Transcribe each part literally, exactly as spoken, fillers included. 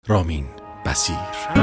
رامین بصیر.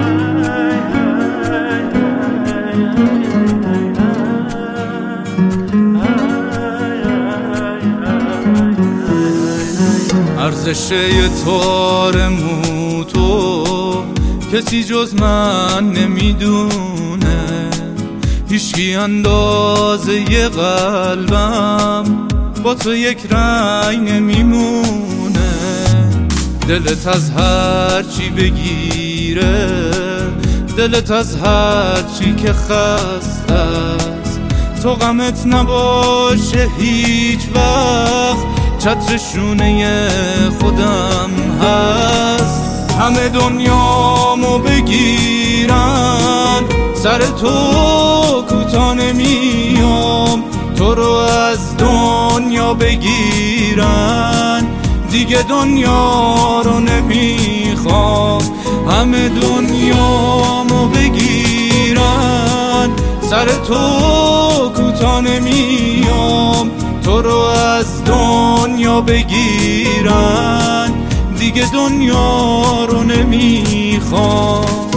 ارزش یه تار مو تو کسی جز من نمیدونه، هیچکی اندازه یه قلبم با تو یک رنگ نمیمونه. دلت از هر چی بگیره، دلت از هر چی که خسته است، تو غمت نباشه هیچ وقت، چتر شونه خودم هست. همه دنیامو بگیرن، سر تو کوتاه نمیام، تو رو از دنیا بگیرن، دیگه دنیا رو نمیخوام. همه دنیامو بگیرن، سر تو کوتاه نمیام، تو رو از دنیا بگیرن، دیگه دنیا رو نمیخوام.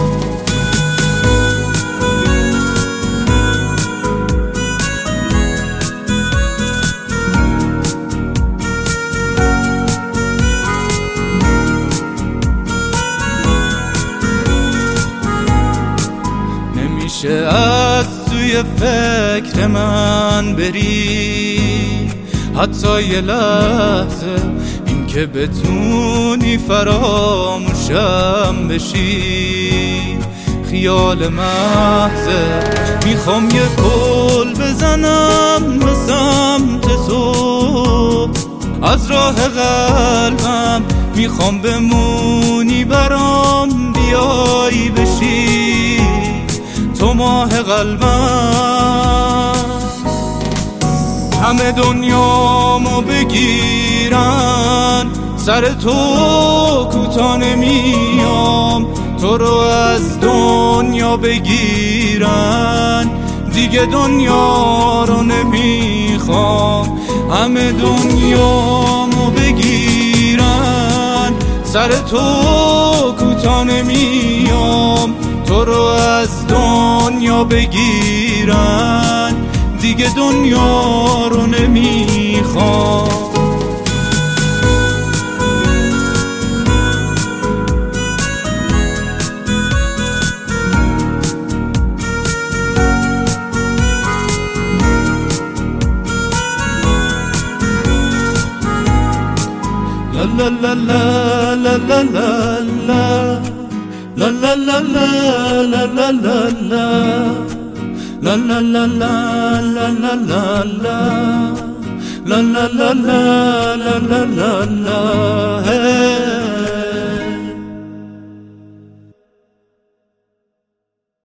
نمیشه از توی فکر من بری حتی یه لحظه، این که بتونی فراموشم بشی خیال محضه. میخوام یه گل بزنم به سمت تو از راه قلبم، میخوام بمونی برام، بیایی بشی تو ماه قلبم. همه دنیامو بگیرن، سر تو کوتاه نمیام، تو رو از دنیا بگیرن، دیگه دنیا رو نمیخوام. همه دنیامو بگیرن، سر تو کوتاه نمیام، تو رو از دنیا بگیرن، دیگه دنیا رو نمیخوام. La la la la la la la la la la la la la la la La la la la la la la la La la la la la la la la hey.